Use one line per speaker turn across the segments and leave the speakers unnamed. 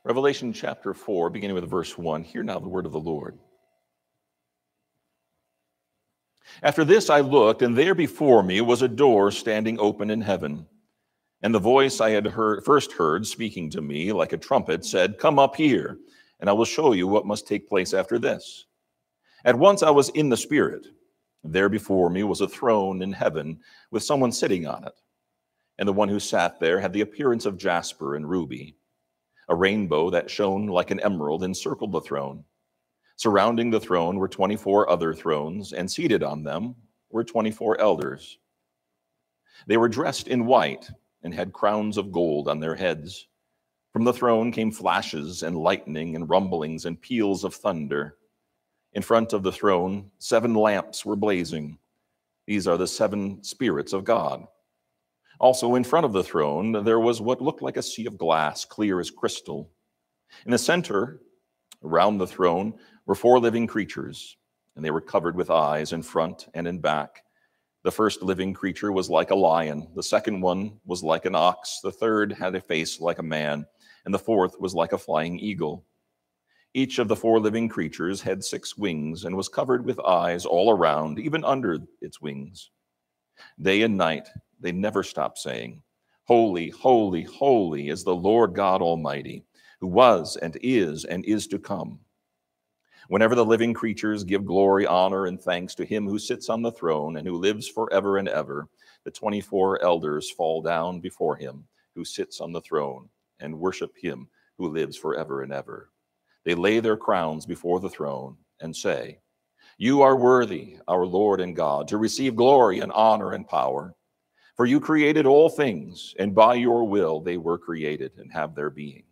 Revelation chapter 4, beginning with verse 1. Hear now the word of the Lord. After this I looked, and there before me was a door standing open in heaven. And the voice I had first heard speaking to me like a trumpet said, "Come up here, and I will show you what must take place after this." At once I was in the Spirit. There before me was a throne in heaven with someone sitting on it. And the one who sat there had the appearance of jasper and ruby. A rainbow that shone like an emerald encircled the throne. Surrounding the throne were 24 other thrones, and seated on them were 24 elders. They were dressed in white and had crowns of gold on their heads. From the throne came flashes and lightning and rumblings and peals of thunder. In front of the throne, 7 lamps were blazing. These are the 7 spirits of God. Also in front of the throne, there was what looked like a sea of glass, clear as crystal. In the center, around the throne, were 4 living creatures, and they were covered with eyes in front and in back. The first living creature was like a lion. The second one was like an ox. The third had a face like a man, and the fourth was like a flying eagle. Each of the 4 living creatures had 6 wings and was covered with eyes all around, even under its wings. Day and night, they never stopped saying, "Holy, holy, holy is the Lord God Almighty, who was and is to come." Whenever the living creatures give glory, honor, and thanks to him who sits on the throne and who lives forever and ever, the 24 elders fall down before him who sits on the throne and worship him who lives forever and ever. They lay their crowns before the throne and say, "You are worthy, our Lord and God, to receive glory and honor and power. For you created all things, and by your will they were created and have their being."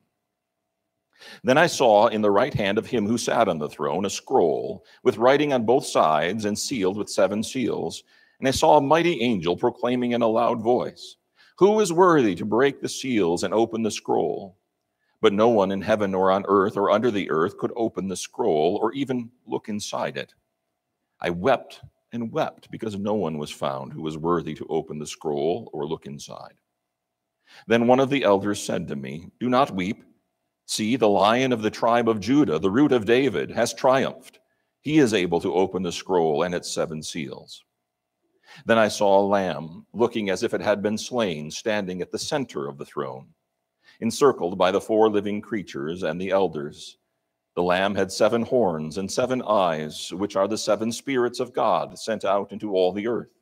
Then I saw in the right hand of him who sat on the throne a scroll with writing on both sides and sealed with 7 seals. And I saw a mighty angel proclaiming in a loud voice, "Who is worthy to break the seals and open the scroll?" But no one in heaven or on earth or under the earth could open the scroll or even look inside it. I wept and wept because no one was found who was worthy to open the scroll or look inside. Then one of the elders said to me, "Do not weep. See, the Lion of the tribe of Judah, the Root of David, has triumphed. He is able to open the scroll and its 7 seals." Then I saw a lamb, looking as if it had been slain, standing at the center of the throne, encircled by the 4 living creatures and the elders. The lamb had 7 horns and 7 eyes, which are the 7 spirits of God sent out into all the earth.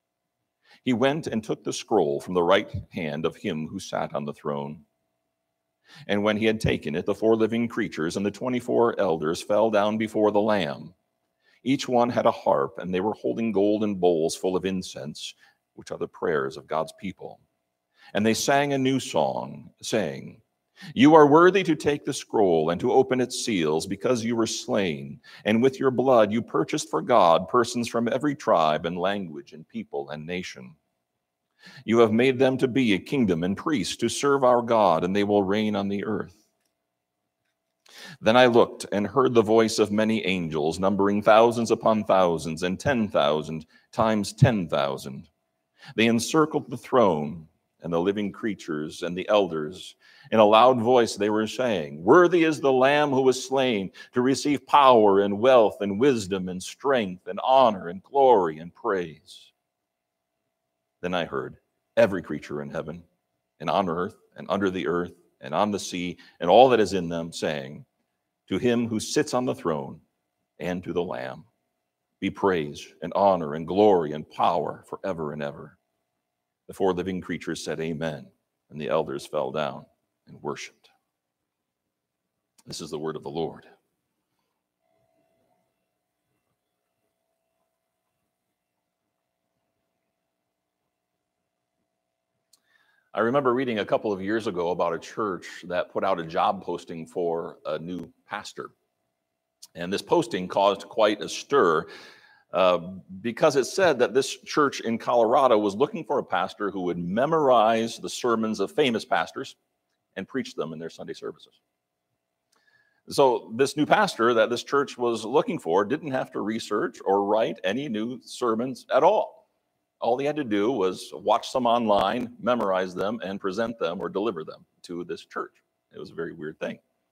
He went and took the scroll from the right hand of him who sat on the throne. And when he had taken it, the 4 living creatures and the 24 elders fell down before the Lamb. Each one had a harp, and they were holding golden bowls full of incense, which are the prayers of God's people. And they sang a new song, saying, "You are worthy to take the scroll and to open its seals, because you were slain, and with your blood you purchased for God persons from every tribe and language and people and nation. You have made them to be a kingdom and priests to serve our God, and they will reign on the earth." Then I looked and heard the voice of many angels, numbering thousands upon thousands and 10,000 times 10,000. They encircled the throne and the living creatures and the elders. In a loud voice they were saying, "Worthy is the Lamb who was slain to receive power and wealth and wisdom and strength and honor and glory and praise." Then I heard every creature in heaven and on earth and under the earth and on the sea and all that is in them saying, "To him who sits on the throne and to the Lamb be praise and honor and glory and power forever and ever." The 4 living creatures said, "Amen," and the elders fell down and worshiped. This is the word of the Lord. I remember reading a couple of years ago about a church that put out a job posting for a new pastor. And this posting caused quite a stir because it said that this church in Colorado was looking for a pastor who would memorize the sermons of famous pastors and preach them in their Sunday services. So this new pastor that this church was looking for didn't have to research or write any new sermons at all. All he had to do was watch some online, memorize them, and present them or deliver them to this church. It was a very weird thing.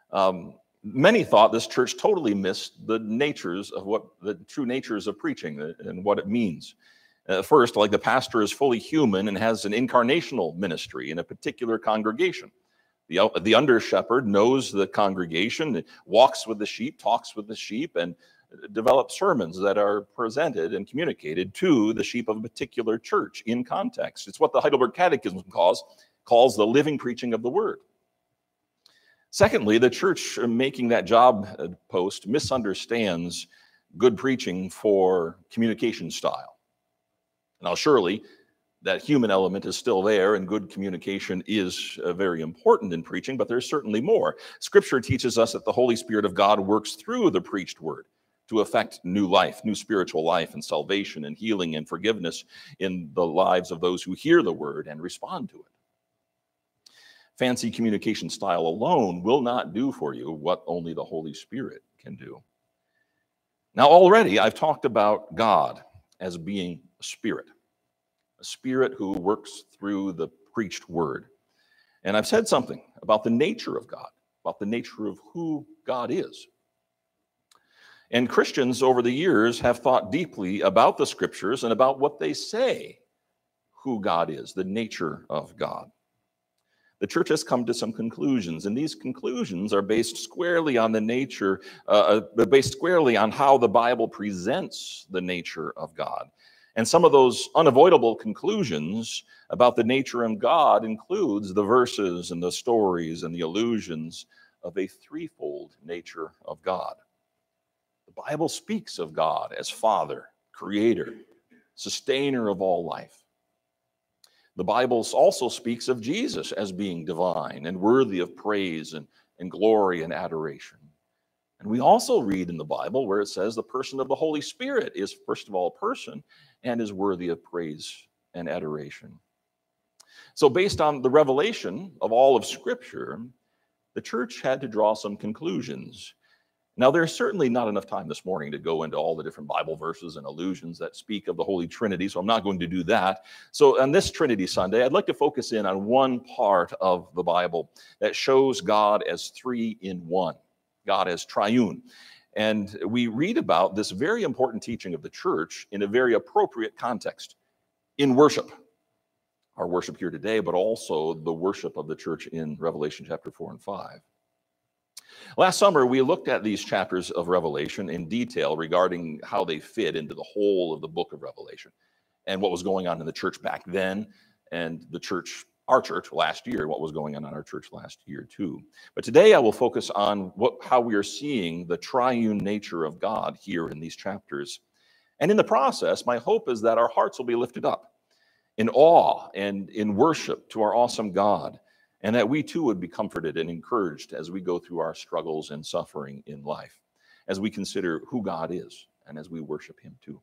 Many thought this church totally missed the true natures of preaching and what it means. First, like the pastor is fully human and has an incarnational ministry in a particular congregation. The under shepherd knows the congregation, walks with the sheep, talks with the sheep, and develops sermons that are presented and communicated to the sheep of a particular church in context. It's what the Heidelberg Catechism calls the living preaching of the word. Secondly, the church making that job post misunderstands good preaching for communication style. Now, surely, that human element is still there, and good communication is very important in preaching, but there's certainly more. Scripture teaches us that the Holy Spirit of God works through the preached word to affect new life, new spiritual life, and salvation, and healing, and forgiveness in the lives of those who hear the word and respond to it. Fancy communication style alone will not do for you what only the Holy Spirit can do. Now, already I've talked about God as being a spirit who works through the preached word. And I've said something about the nature of God, about the nature of who God is. And Christians over the years have thought deeply about the scriptures and about what they say who God is, the nature of God. The church has come to some conclusions, and these conclusions are based squarely on based squarely on how the Bible presents the nature of God. And some of those unavoidable conclusions about the nature of God includes the verses and the stories and the allusions of a threefold nature of God. The Bible speaks of God as Father, Creator, Sustainer of all life. The Bible also speaks of Jesus as being divine and worthy of praise and glory and adoration. And we also read in the Bible where it says the person of the Holy Spirit is, first of all, a person and is worthy of praise and adoration. So based on the revelation of all of Scripture, the church had to draw some conclusions. Now, there's certainly not enough time this morning to go into all the different Bible verses and allusions that speak of the Holy Trinity, so I'm not going to do that. So on this Trinity Sunday, I'd like to focus in on one part of the Bible that shows God as three in one, God as triune. And we read about this very important teaching of the church in a very appropriate context, in worship. Our worship here today, but also the worship of the church in Revelation chapter 4 and 5. Last summer, we looked at these chapters of Revelation in detail regarding how they fit into the whole of the book of Revelation and what was going on in the church back then and our church last year, what was going on in our church last year too. But today I will focus on how we are seeing the triune nature of God here in these chapters. And in the process, my hope is that our hearts will be lifted up in awe and in worship to our awesome God, and that we too would be comforted and encouraged as we go through our struggles and suffering in life, as we consider who God is and as we worship him too.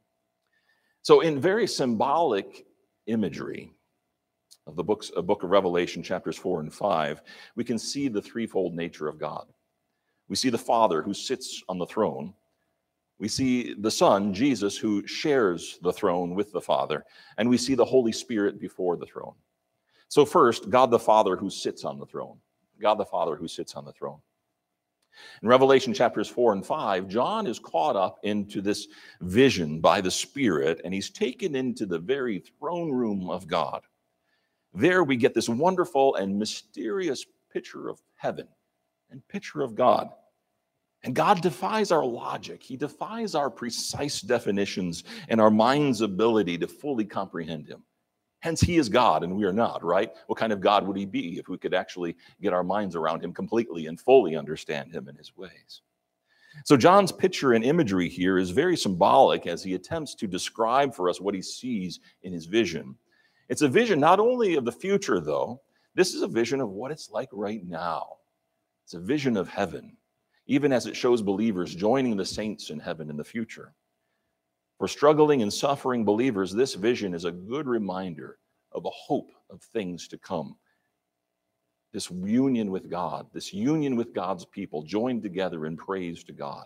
So in very symbolic imagery of the book of Revelation, chapters 4 and 5, we can see the threefold nature of God. We see the Father who sits on the throne. We see the Son, Jesus, who shares the throne with the Father. And we see the Holy Spirit before the throne. So first, God the Father who sits on the throne. God the Father who sits on the throne. In Revelation chapters 4 and 5, John is caught up into this vision by the Spirit, and he's taken into the very throne room of God. There we get this wonderful and mysterious picture of heaven and picture of God. And God defies our logic. He defies our precise definitions and our mind's ability to fully comprehend him. Hence, he is God and we are not, right? What kind of God would he be if we could actually get our minds around him completely and fully understand him and his ways? So John's picture and imagery here is very symbolic as he attempts to describe for us what he sees in his vision. It's a vision not only of the future, though. This is a vision of what it's like right now. It's a vision of heaven, even as it shows believers joining the saints in heaven in the future. For struggling and suffering believers, this vision is a good reminder of a hope of things to come. This union with God, this union with God's people joined together in praise to God.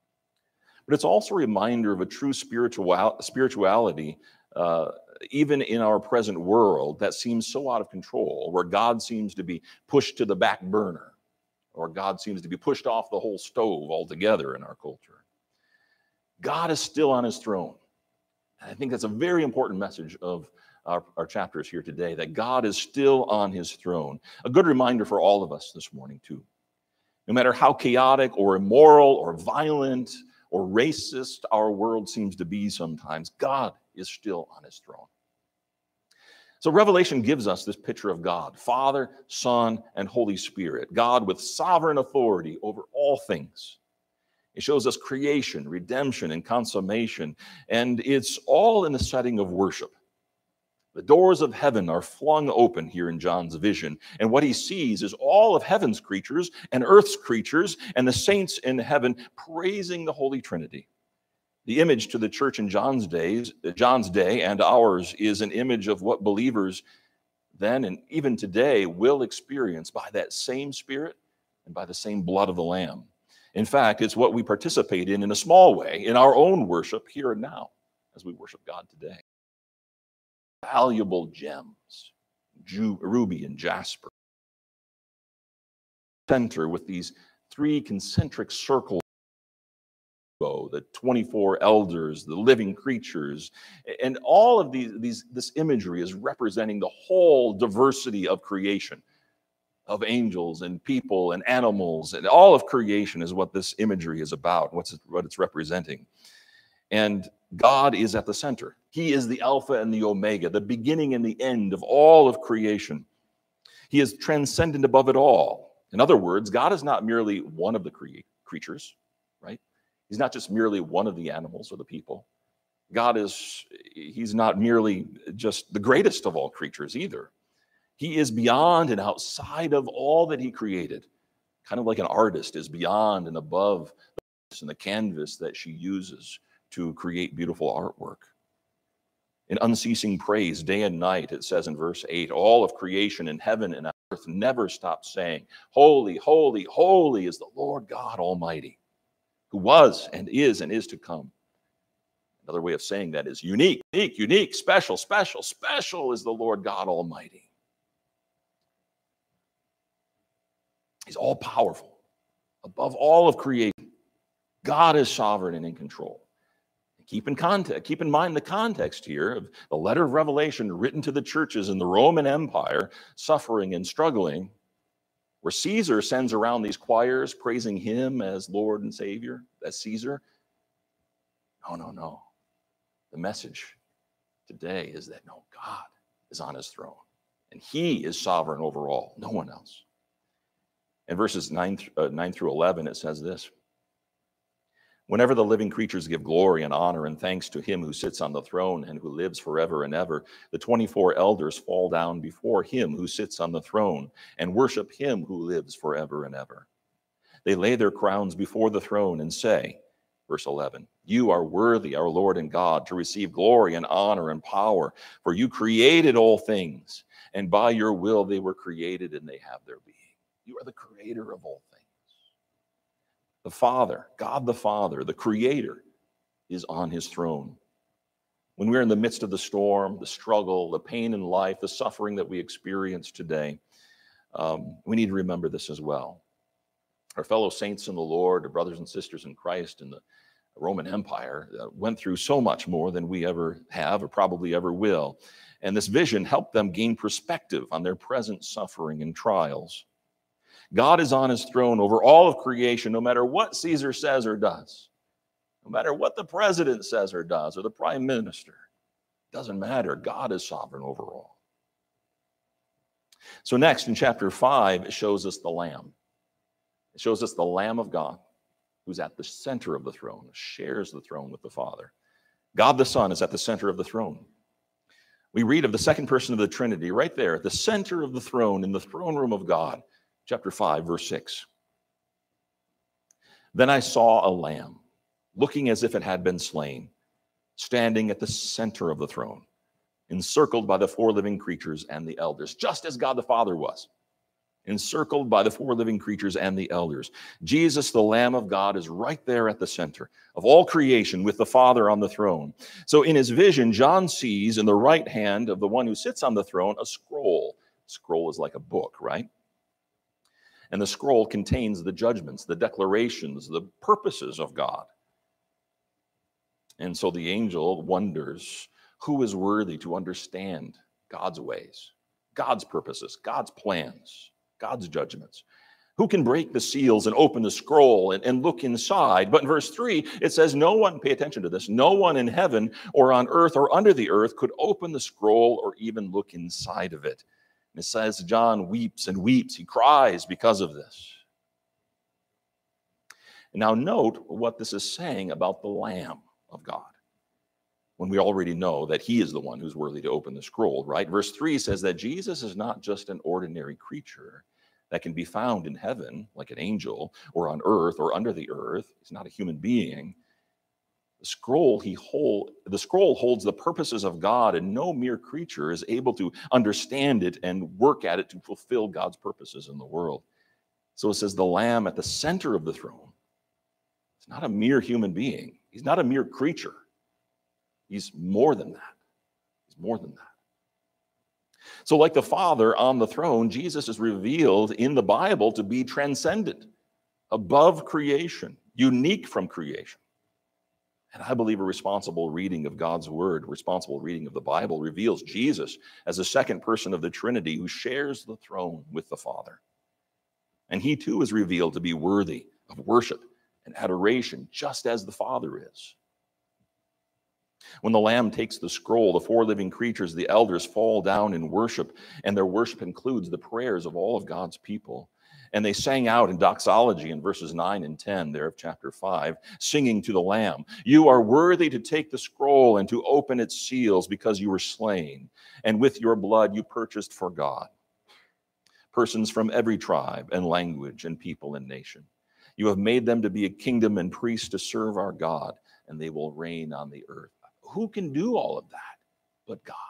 But it's also a reminder of a true spirituality, even in our present world that seems so out of control, where God seems to be pushed to the back burner, or God seems to be pushed off the whole stove altogether in our culture. God is still on his throne. And I think that's a very important message of our chapters here today, that God is still on his throne. A good reminder for all of us this morning, too. No matter how chaotic or immoral or violent or racist our world seems to be sometimes, God is still on his throne. So Revelation gives us this picture of God, Father, Son, and Holy Spirit, God with sovereign authority over all things. It shows us creation, redemption, and consummation, and it's all in the setting of worship. The doors of heaven are flung open here in John's vision, and what he sees is all of heaven's creatures and earth's creatures and the saints in heaven praising the Holy Trinity. The image to the church in John's day and ours is an image of what believers then and even today will experience by that same Spirit and by the same blood of the Lamb. In fact, it's what we participate in a small way in our own worship here and now as we worship God today. Valuable gems, ruby and jasper. Center with these three concentric circles, the 24 elders, the living creatures, and all of this imagery is representing the whole diversity of creation, of angels and people and animals, and all of creation is what this imagery is about, what it's representing. And God is at the center. He is the Alpha and the Omega, the beginning and the end of all of creation. He is transcendent above it all. In other words, God is not merely one of the creatures, right? He's not just merely one of the animals or the people. He's not merely just the greatest of all creatures either. He is beyond and outside of all that he created, kind of like an artist is beyond and above the canvas that she uses to create beautiful artwork. In unceasing praise, day and night, it says in verse 8, all of creation in heaven and earth never stops saying, holy, holy, holy is the Lord God Almighty, who was and is to come. Another way of saying that is unique, unique, unique, special, special, special is the Lord God Almighty. He's all powerful, above all of creation. God is sovereign and in control. Keep in mind the context here of the letter of Revelation written to the churches in the Roman Empire, suffering and struggling, where Caesar sends around these choirs praising him as Lord and Savior, as Caesar. No. The message today is that no, God is on his throne, and he is sovereign over all, no one else. In verses 9 through 11, it says this: whenever the living creatures give glory and honor and thanks to him who sits on the throne and who lives forever and ever, the 24 elders fall down before him who sits on the throne and worship him who lives forever and ever. They lay their crowns before the throne and say, verse 11, you are worthy, our Lord and God, to receive glory and honor and power, for you created all things, and by your will they were created and they have their being. You are the creator of all things. The Father, God the Father, the Creator, is on his throne. When we're in the midst of the storm, the struggle, the pain in life, the suffering that we experience today, we need to remember this as well. Our fellow saints in the Lord, our brothers and sisters in Christ in the Roman Empire, went through so much more than we ever have or probably ever will. And this vision helped them gain perspective on their present suffering and trials. God is on his throne over all of creation, no matter what Caesar says or does, no matter what the president says or does, or the prime minister. It doesn't matter. God is sovereign over all. So next, in chapter 5, it shows us the Lamb. It shows us the Lamb of God, who's at the center of the throne, shares the throne with the Father. God the Son is at the center of the throne. We read of the second person of the Trinity right there at the center of the throne, in the throne room of God. Chapter 5, verse 6. Then I saw a lamb, looking as if it had been slain, standing at the center of the throne, encircled by the four living creatures and the elders, just as God the Father was, encircled by the four living creatures and the elders. Jesus, the Lamb of God, is right there at the center of all creation with the Father on the throne. So in his vision, John sees in the right hand of the one who sits on the throne a scroll. A scroll is like a book, right? And the scroll contains the judgments, the declarations, the purposes of God. And so the angel wonders who is worthy to understand God's ways, God's purposes, God's plans, God's judgments. Who can break the seals and open the scroll and look inside? But in verse 3, it says, no one, pay attention to this, no one in heaven or on earth or under the earth could open the scroll or even look inside of it. And it says John weeps and weeps. He cries because of this. And now note what this is saying about the Lamb of God, when we already know that he is the one who's worthy to open the scroll, right? Verse 3 says that Jesus is not just an ordinary creature that can be found in heaven, like an angel, or on earth, or under the earth. He's not a human being. The scroll holds the purposes of God, and no mere creature is able to understand it and work at it to fulfill God's purposes in the world. So it says the Lamb at the center of the throne. It's not a mere human being. He's not a mere creature. He's more than that. He's more than that. So like the Father on the throne, Jesus is revealed in the Bible to be transcendent, above creation, unique from creation. And I believe a responsible reading of God's word, responsible reading of the Bible, reveals Jesus as the second person of the Trinity who shares the throne with the Father. And he too is revealed to be worthy of worship and adoration, just as the Father is. When the Lamb takes the scroll, the four living creatures, the elders, fall down in worship, and their worship includes the prayers of all of God's people. And they sang out in doxology in verses 9 and 10 there of chapter 5, singing to the Lamb, "You are worthy to take the scroll and to open its seals, because you were slain, and with your blood you purchased for God persons from every tribe and language and people and nation. You have made them to be a kingdom and priests to serve our God, and they will reign on the earth." Who can do all of that but God?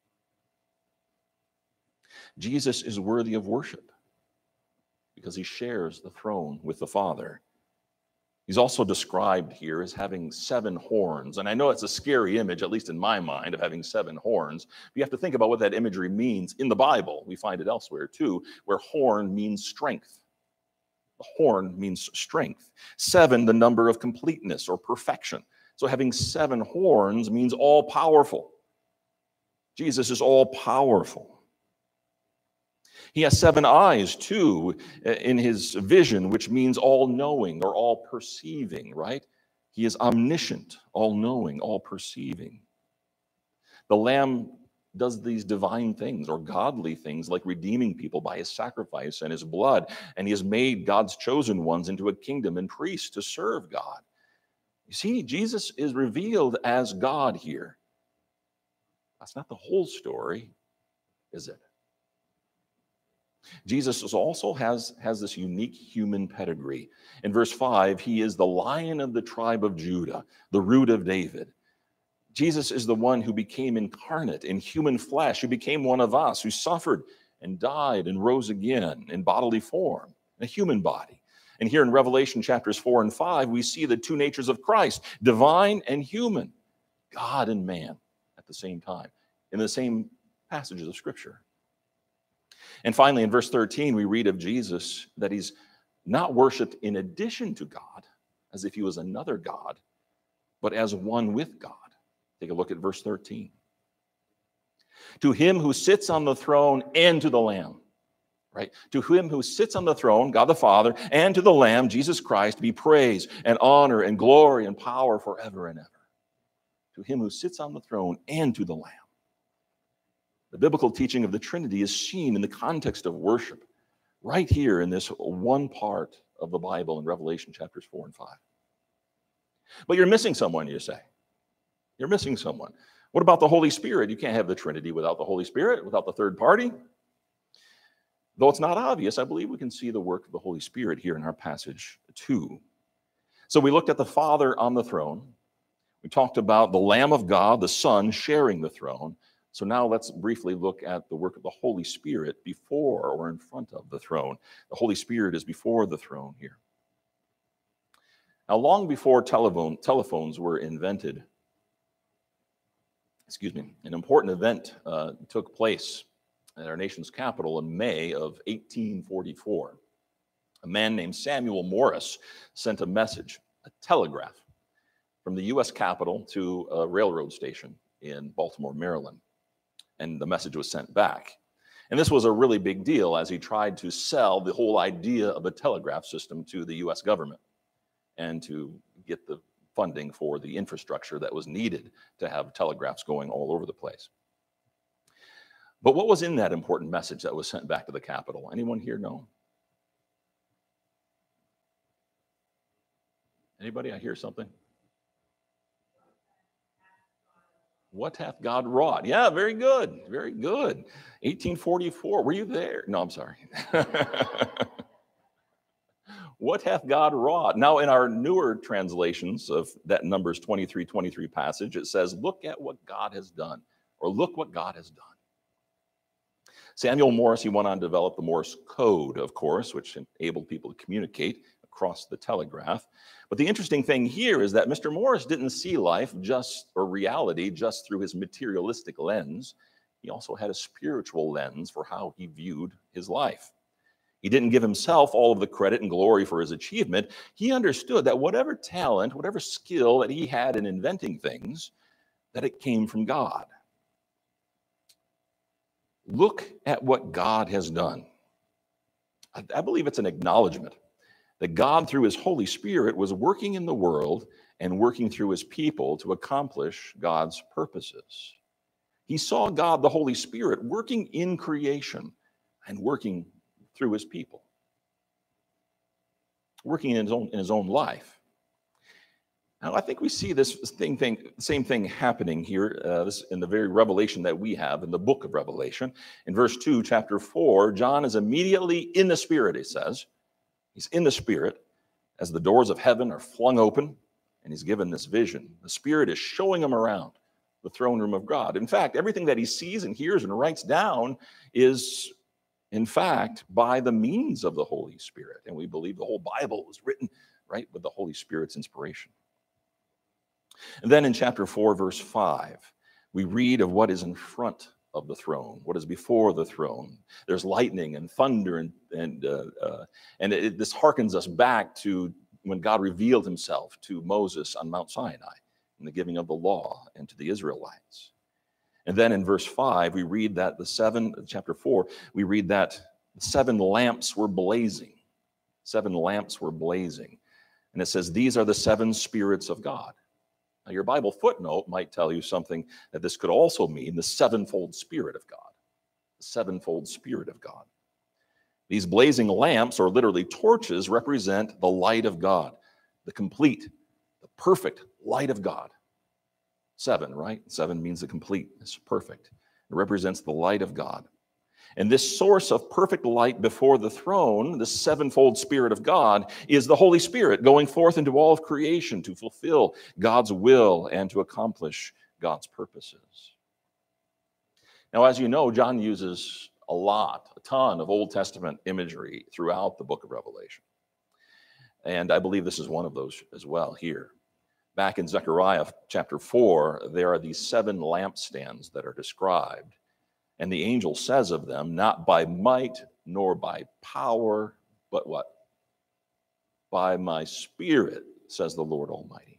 Jesus is worthy of worship because he shares the throne with the Father. He's also described here as having 7 horns. And I know it's a scary image, at least in my mind, of having 7 horns. But you have to think about what that imagery means in the Bible. We find it elsewhere too, where horn means strength. The horn means strength. 7, the number of completeness or perfection. So having 7 horns means all powerful. Jesus is all powerful. He has 7 eyes too in his vision, which means all knowing or all perceiving, right? He is omniscient, all knowing, all perceiving. The Lamb does these divine things or godly things like redeeming people by his sacrifice and his blood. And he has made God's chosen ones into a kingdom and priests to serve God. You see, Jesus is revealed as God here. That's not the whole story, is it? Jesus also has this unique human pedigree. In verse 5, he is the Lion of the tribe of Judah, the root of David. Jesus is the one who became incarnate in human flesh, who became one of us, who suffered and died and rose again in bodily form, in a human body. And here in Revelation chapters 4 and 5, we see the 2 natures of Christ, divine and human, God and man at the same time, in the same passages of Scripture. And finally, in verse 13, we read of Jesus that he's not worshiped in addition to God, as if he was another God, but as one with God. Take a look at verse 13. To him who sits on the throne and to the Lamb. Right? To him who sits on the throne, God the Father, and to the Lamb, Jesus Christ, be praise and honor and glory and power forever and ever. To him who sits on the throne and to the Lamb. The biblical teaching of the Trinity is seen in the context of worship right here in this one part of the Bible in Revelation chapters 4 and 5. But you're missing someone, you say. You're missing someone. What about the Holy Spirit? You can't have the Trinity without the Holy Spirit, without the third party. Though it's not obvious, I believe we can see the work of the Holy Spirit here in our passage too. So we looked at the Father on the throne. We talked about the Lamb of God, the Son, sharing the throne. So now let's briefly look at the work of the Holy Spirit before or in front of the throne. The Holy Spirit is before the throne here. Now, long before telephones were invented, an important event took place at our nation's capital in May of 1844. A man named Samuel Morse sent a message, a telegraph, from the U.S. Capitol to a railroad station in Baltimore, Maryland. And the message was sent back. And this was a really big deal as he tried to sell the whole idea of a telegraph system to the U.S. government and to get the funding for the infrastructure that was needed to have telegraphs going all over the place. But what was in that important message that was sent back to the Capitol? Anyone here know? Anybody? I hear something. What hath God wrought? Yeah, very good. Very good. 1844. Were you there? No, I'm sorry. What hath God wrought? Now, in our newer translations of that Numbers 23:23 passage, it says, look at what God has done, or look what God has done. Samuel Morse, he went on to develop the Morse code, of course, which enabled people to communicate across the telegraph. But the interesting thing here is that Mr. Morse didn't see life or reality just through his materialistic lens. He also had a spiritual lens for how he viewed his life. He didn't give himself all of the credit and glory for his achievement. He understood that whatever talent, whatever skill that he had in inventing things, that it came from God. Look at what God has done. I believe it's an acknowledgement that God, through his Holy Spirit, was working in the world and working through his people to accomplish God's purposes. He saw God, the Holy Spirit, working in creation and working through his people, working in his own life. Now, I think we see this same thing happening here this in the very revelation that we have in the book of Revelation. In verse 2, chapter 4, John is immediately in the Spirit, it says. He's in the Spirit as the doors of heaven are flung open, and he's given this vision. The Spirit is showing him around the throne room of God. In fact, everything that he sees and hears and writes down is, in fact, by the means of the Holy Spirit. And we believe the whole Bible was written, right, with the Holy Spirit's inspiration. And then in chapter 4, verse 5, we read of what is in front of the throne, what is before the throne. There's lightning and thunder, this harkens us back to when God revealed himself to Moses on Mount Sinai in the giving of the law and to the Israelites. And then in verse 5, we read that chapter 4, we read that 7 lamps were blazing. 7 lamps were blazing. And it says, these are the 7 spirits of God. Now, your Bible footnote might tell you something that this could also mean the 7-fold Spirit of God. The 7-fold Spirit of God. These blazing lamps, or literally torches, represent the light of God, the complete, the perfect light of God. 7, right? 7 means the complete, it's perfect. It represents the light of God. And this source of perfect light before the throne, the 7-fold Spirit of God, is the Holy Spirit going forth into all of creation to fulfill God's will and to accomplish God's purposes. Now, as you know, John uses a ton of Old Testament imagery throughout the book of Revelation. And I believe this is one of those as well here. Back in Zechariah chapter 4, there are these 7 lampstands that are described. And the angel says of them, not by might nor by power, but what? By my Spirit, says the Lord Almighty.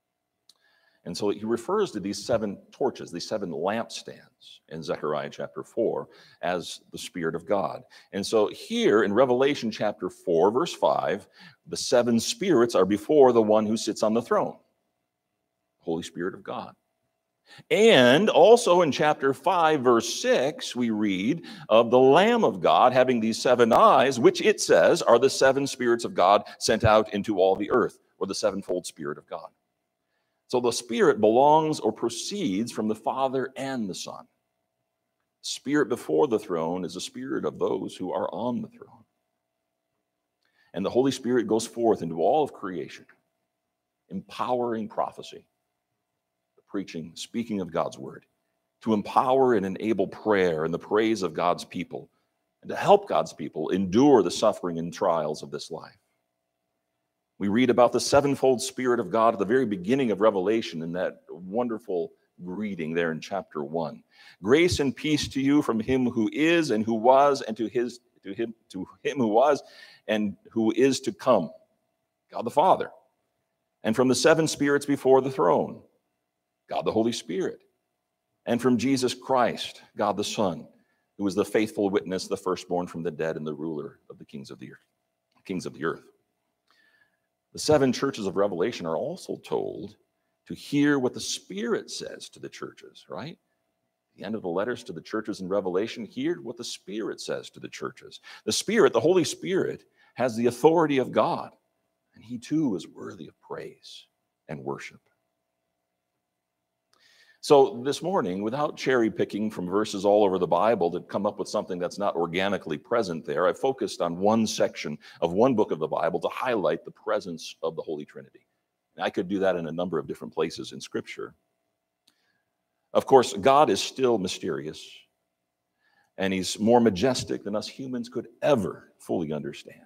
And so he refers to these 7 torches, these 7 lampstands in Zechariah chapter 4 as the Spirit of God. And so here in Revelation chapter 4, verse 5, the 7 spirits are before the one who sits on the throne, Holy Spirit of God. And also in chapter 5, verse 6, we read of the Lamb of God having these 7 eyes, which it says are the 7 spirits of God sent out into all the earth, or the 7-fold Spirit of God. So the Spirit belongs or proceeds from the Father and the Son. The Spirit before the throne is the Spirit of those who are on the throne. And the Holy Spirit goes forth into all of creation, empowering prophecy, preaching, speaking of God's word, to empower and enable prayer and the praise of God's people, and to help God's people endure the suffering and trials of this life. We read about the 7-fold Spirit of God at the very beginning of Revelation in that wonderful greeting there in chapter 1. Grace and peace to you from him who is and who was, and to him who was and who is to come, God the Father. And from the seven spirits before the throne, God the Holy Spirit. And from Jesus Christ, God the Son, who is the faithful witness, the firstborn from the dead, and the ruler of the kings of the earth. Kings of the earth. The seven churches of Revelation are also told to hear what the Spirit says to the churches, right? The end of the letters to the churches in Revelation, hear what the Spirit says to the churches. The Spirit, the Holy Spirit, has the authority of God, and he too is worthy of praise and worship. So this morning, without cherry picking from verses all over the Bible to come up with something that's not organically present there, I focused on one section of one book of the Bible to highlight the presence of the Holy Trinity. And I could do that in a number of different places in Scripture. Of course, God is still mysterious, and he's more majestic than us humans could ever fully understand.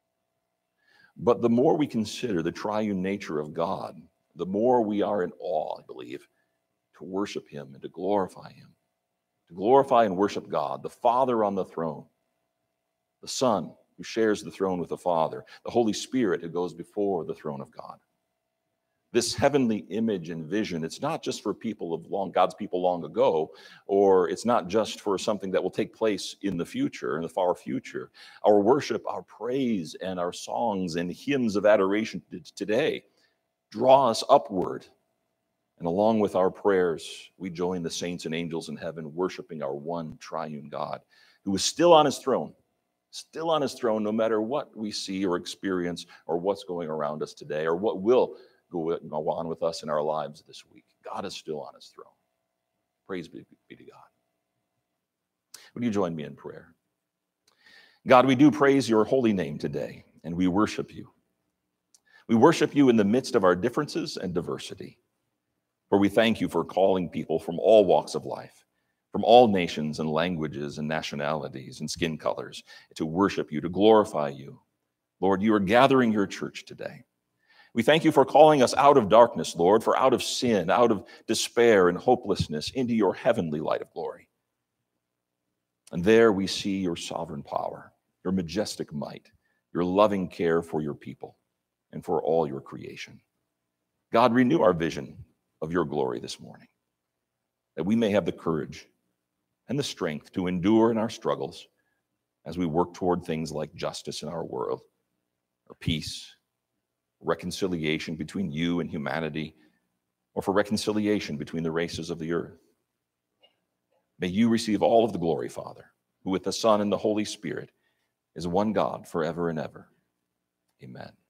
But the more we consider the triune nature of God, the more we are in awe, I believe, to worship him and to glorify him. To glorify and worship God, the Father on the throne, the Son who shares the throne with the Father, the Holy Spirit who goes before the throne of God. This heavenly image and vision, it's not just for people of God's people long ago, or it's not just for something that will take place in the future, in the far future. Our worship, our praise, and our songs and hymns of adoration today draw us upward. And along with our prayers, we join the saints and angels in heaven, worshiping our one triune God, who is still on his throne no matter what we see or experience or what's going around us today or what will go on with us in our lives this week. God is still on his throne. Praise be to God. Would you join me in prayer? God, we do praise your holy name today, and we worship you. We worship you in the midst of our differences and diversity. For we thank you for calling people from all walks of life, from all nations and languages and nationalities and skin colors, to worship you, to glorify you. Lord, you are gathering your church today. We thank you for calling us out of darkness, Lord, for out of sin, out of despair and hopelessness, into your heavenly light of glory. And there we see your sovereign power, your majestic might, your loving care for your people and for all your creation. God, renew our vision of your glory this morning, that we may have the courage and the strength to endure in our struggles as we work toward things like justice in our world, or peace, reconciliation between you and humanity, or for reconciliation between the races of the earth. May you receive all of the glory, Father, who with the Son and the Holy Spirit is one God forever and ever. Amen.